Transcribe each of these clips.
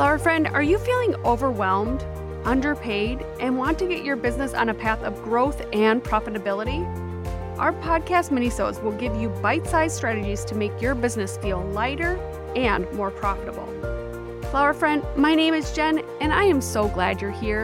Flower friend, are you feeling overwhelmed, underpaid, and want to get your business on a path of growth and profitability? Our podcast minisodes will give you bite-sized strategies to make your business feel lighter and more profitable. Flower friend, my name is Jen, and I am so glad you're here.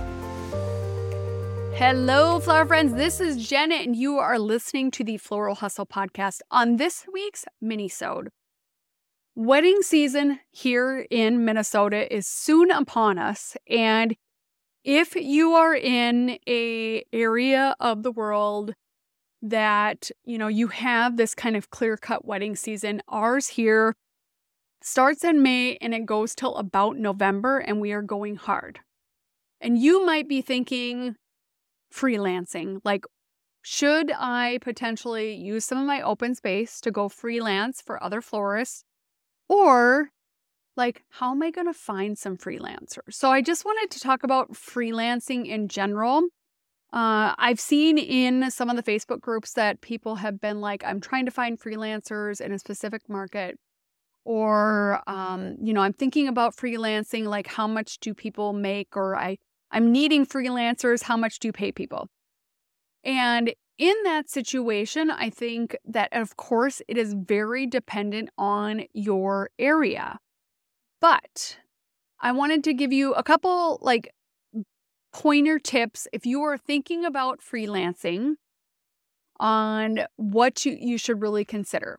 Hello, flower friends. This is Jen, and you are listening to the Floral Hustle podcast on this week's minisode. Wedding season here in Minnesota is soon upon us, and if you are in an area of the world that, you have this kind of clear-cut wedding season, ours here starts in May and it goes till about November, and we are going hard. And you might be thinking freelancing, like, should I potentially use some of my open space to go freelance for other florists? Or, like, how am I going to find some freelancers? So I just wanted to talk about freelancing in general. I've seen in some of the Facebook groups that people have been like, I'm trying to find freelancers in a specific market. Or, I'm thinking about freelancing, like, how much do people make? Or I'm needing freelancers, how much do you pay people? And in that situation, I think that, of course, it is very dependent on your area. But I wanted to give you a couple, pointer tips if you are thinking about freelancing on what you should really consider.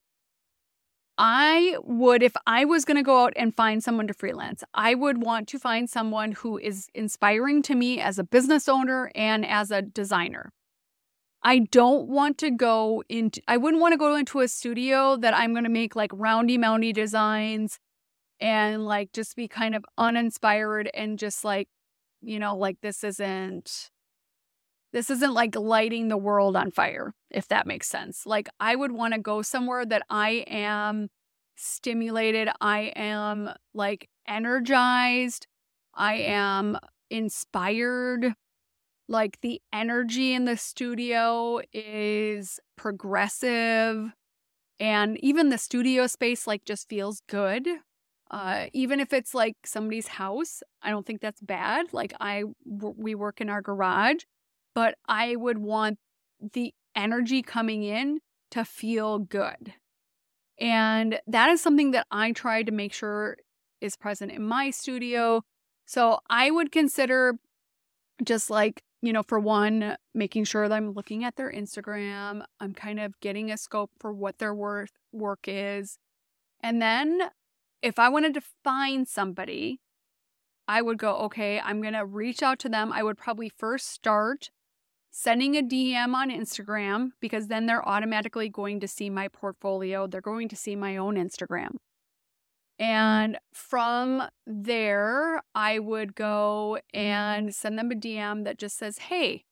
If I was going to go out and find someone to freelance, I would want to find someone who is inspiring to me as a business owner and as a designer. I wouldn't want to go into a studio that I'm going to make like roundy moundy designs and like just be kind of uninspired and just like, this isn't like lighting the world on fire, if that makes sense. Like, I would want to go somewhere that I am stimulated, I am like energized, I am inspired. Like, the energy in the studio is progressive, and even the studio space like just feels good. Even if it's like somebody's house, I don't think that's bad. Like, we work in our garage, but I would want the energy coming in to feel good. And that is something that I try to make sure is present in my studio. So I would consider just like, for one, making sure that I'm looking at their Instagram. I'm kind of getting a scope for what their work is. And then if I wanted to find somebody, I would go, okay, I'm going to reach out to them. I would probably first start sending a DM on Instagram, because then they're automatically going to see my portfolio. They're going to see my own Instagram. And from there, I would go and send them a DM that just says, hey,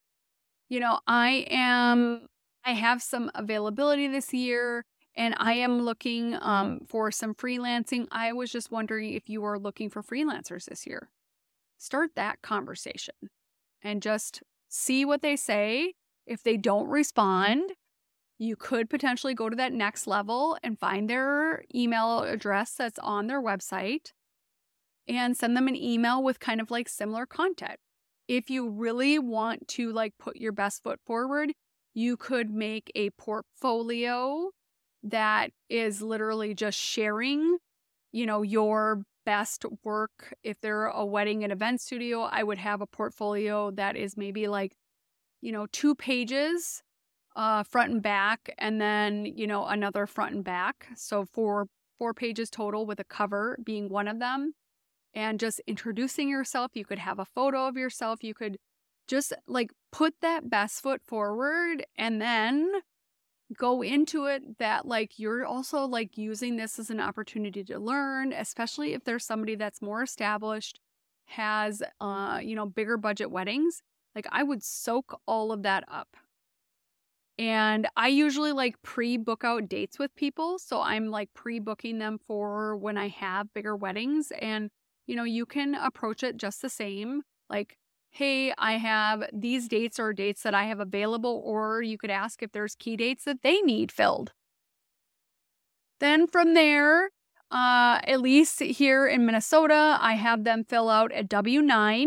I have some availability this year and I am looking for some freelancing. I was just wondering if you are looking for freelancers this year. Start that conversation and just see what they say. If they don't respond, you could potentially go to that next level and find their email address that's on their website and send them an email with kind of like similar content. If you really want to like put your best foot forward, you could make a portfolio that is literally just sharing, your best work. If they're a wedding and event studio, I would have a portfolio that is maybe like, 2 pages front and back, and then, another front and back. So 4 pages total, with a cover being one of them. And just introducing yourself. You could have a photo of yourself. You could just like put that best foot forward, and then go into it that like you're also like using this as an opportunity to learn, especially if there's somebody that's more established, has bigger budget weddings. Like, I would soak all of that up. And I usually like pre-book out dates with people. So I'm like pre-booking them for when I have bigger weddings. And, you can approach it just the same. Like, hey, I have these dates or dates that I have available. Or you could ask if there's key dates that they need filled. Then from there, At least here in Minnesota, I have them fill out a W-9.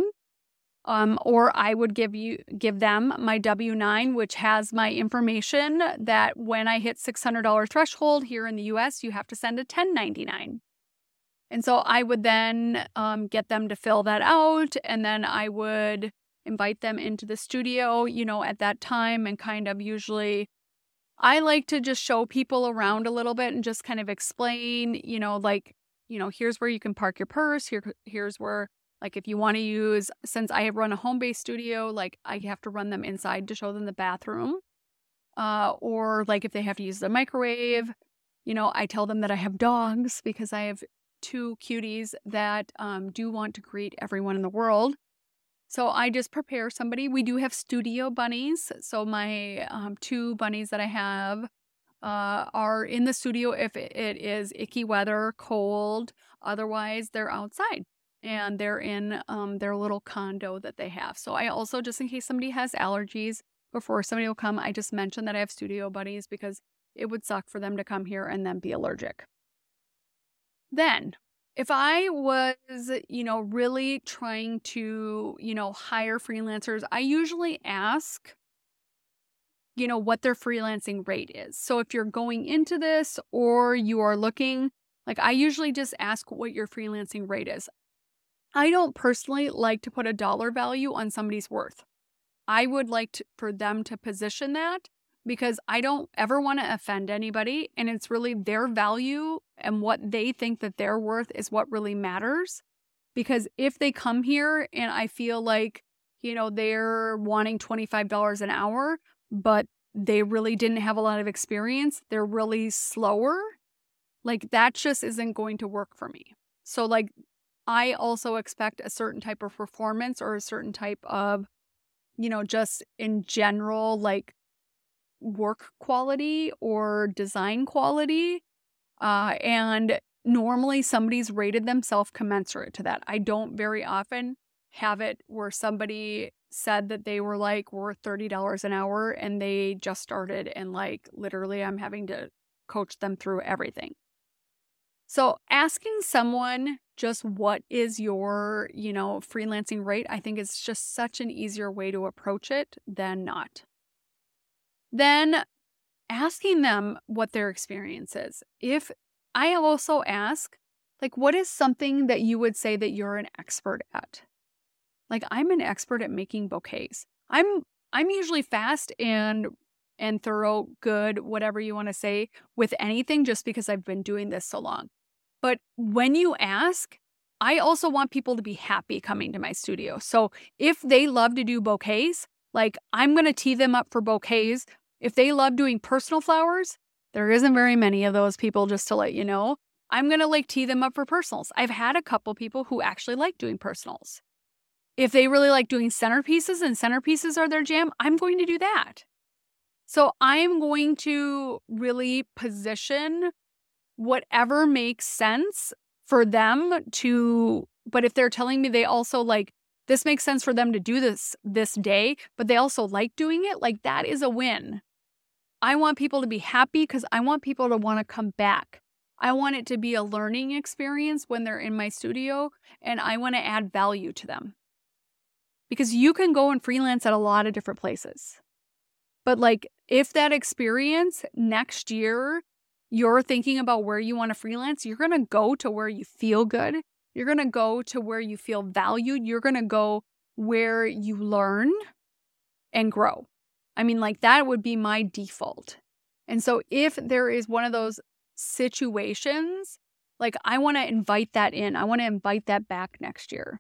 Or I would give them my W-9, which has my information that when I hit $600 threshold here in the US, you have to send a 1099. And so I would then get them to fill that out, and then I would invite them into the studio, at that time, and kind of usually I like to just show people around a little bit and just kind of explain, here's where you can park your purse. Here's where, like, if you want to use, since I run a home-based studio, like, I have to run them inside to show them the bathroom. Or, like, if they have to use the microwave, I tell them that I have dogs because I have 2 cuties that do want to greet everyone in the world. So I just prepare somebody. We do have studio bunnies. So my 2 bunnies that I have are in the studio if it is icky weather, cold. Otherwise, they're outside. And they're in their little condo that they have. So I also, just in case somebody has allergies, before somebody will come, I just mention that I have studio buddies because it would suck for them to come here and then be allergic. Then, if I was, really trying to, hire freelancers, I usually ask, what their freelancing rate is. So if you're going into this or you are looking, like, I usually just ask what your freelancing rate is. I don't personally like to put a dollar value on somebody's worth. I would like for them to position that because I don't ever want to offend anybody, and it's really their value and what they think that they're worth is what really matters. Because if they come here and I feel like, they're wanting $25 an hour, but they really didn't have a lot of experience, they're really slower, like, that just isn't going to work for me. So, like, I also expect a certain type of performance or a certain type of, just in general, like, work quality or design quality. And normally somebody's rated themselves commensurate to that. I don't very often have it where somebody said that they were like worth $30 an hour and they just started and like literally I'm having to coach them through everything. So asking someone just what is your, freelancing rate, I think is just such an easier way to approach it than not. Then asking them what their experience is. If I also ask, like, what is something that you would say that you're an expert at? Like, I'm an expert at making bouquets. I'm usually fast and thorough, good, whatever you want to say with anything just because I've been doing this so long. But when you ask, I also want people to be happy coming to my studio. So if they love to do bouquets, like, I'm going to tee them up for bouquets. If they love doing personal flowers, there isn't very many of those people, just to let you know. I'm going to tee them up for personals. I've had a couple people who actually like doing personals. If they really like doing centerpieces and centerpieces are their jam, I'm going to do that. So I'm going to really position whatever makes sense for them to, but if they're telling me they also this makes sense for them to do this day, but they also like doing it, like, that is a win. I want people to be happy because I want people to want to come back. I want it to be a learning experience when they're in my studio, and I want to add value to them. Because you can go and freelance at a lot of different places. But if that experience next year, you're thinking about where you want to freelance, you're going to go to where you feel good. You're going to go to where you feel valued. You're going to go where you learn and grow. I mean, that would be my default. And so if there is one of those situations, I want to invite that in. I want to invite that back next year.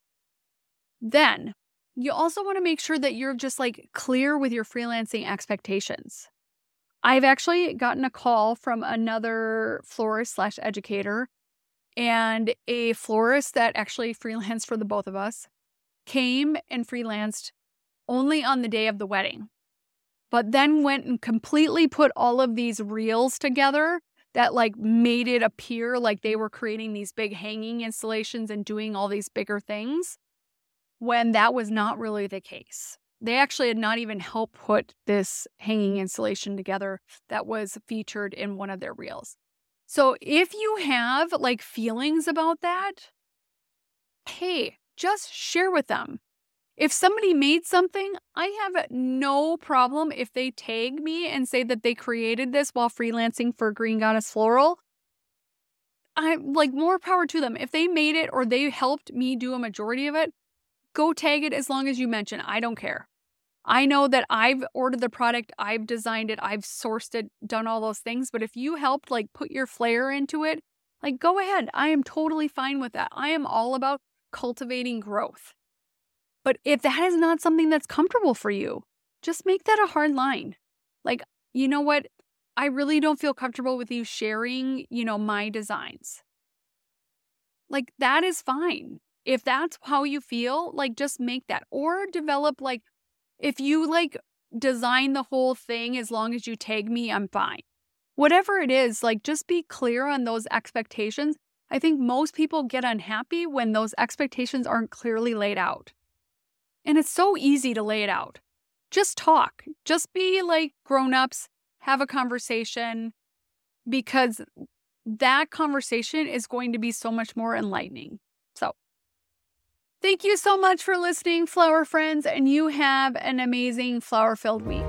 Then you also want to make sure that you're just clear with your freelancing expectations. I've actually gotten a call from another florist/educator, and a florist that actually freelanced for the both of us came and freelanced only on the day of the wedding, but then went and completely put all of these reels together that made it appear like they were creating these big hanging installations and doing all these bigger things, when that was not really the case. They actually had not even helped put this hanging installation together that was featured in one of their reels. So if you have like feelings about that, hey, just share with them. If somebody made something, I have no problem if they tag me and say that they created this while freelancing for Green Goddess Floral. I'm like, more power to them. If they made it or they helped me do a majority of it, go tag it as long as you mention. I don't care. I know that I've ordered the product, I've designed it, I've sourced it, done all those things. But if you helped like put your flair into it, like go ahead. I am totally fine with that. I am all about cultivating growth. But if that is not something that's comfortable for you, just make that a hard line. Like, you know what? I really don't feel comfortable with you sharing, my designs. Like, that is fine. If that's how you feel, like, just make that. Or develop, like, if you, like, design the whole thing, as long as you tag me, I'm fine. Whatever it is, like, just be clear on those expectations. I think most people get unhappy when those expectations aren't clearly laid out. And it's so easy to lay it out. Just talk. Just be like grown-ups. Have a conversation, because that conversation is going to be so much more enlightening. So, thank you so much for listening, flower friends, and you have an amazing flower-filled week.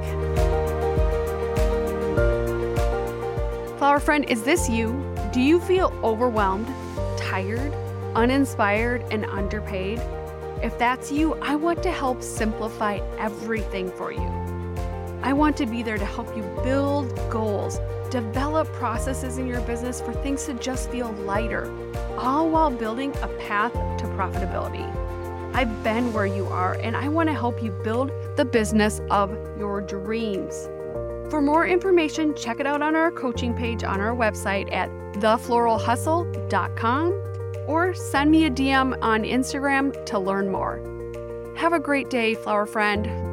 Flower friend, is this you? Do you feel overwhelmed, tired, uninspired, and underpaid? If that's you, I want to help simplify everything for you. I want to be there to help you build goals, develop processes in your business for things to just feel lighter, all while building a path to profitability. I've been where you are, and I want to help you build the business of your dreams. For more information, check it out on our coaching page on our website at thefloralhustle.com or send me a DM on Instagram to learn more. Have a great day, flower friend.